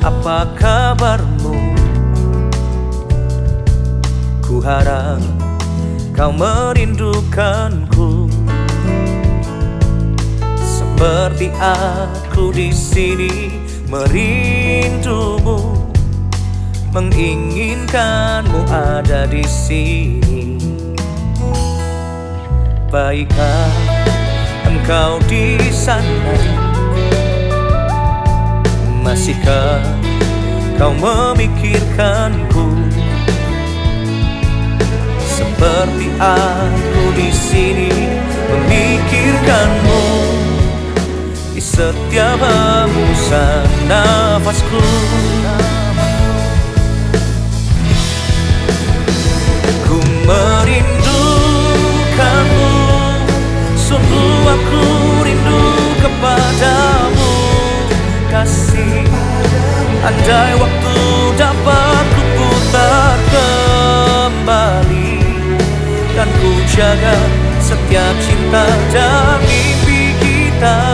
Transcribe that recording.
apa kabarmu? Ku harap kau merindukanku seperti aku di sini merindumu, menginginkanmu ada di sini. Baikkah engkau di sana? Masihkah kau memikirkanku seperti aku di sini memikirkanmu di setiap hembusan nafasku? Ku merindukanmu, sungguh aku rindu kepadamu kasih. Andai waktu dapat ku putar kembali, kan ku jaga setiap cinta dan mimpi kita.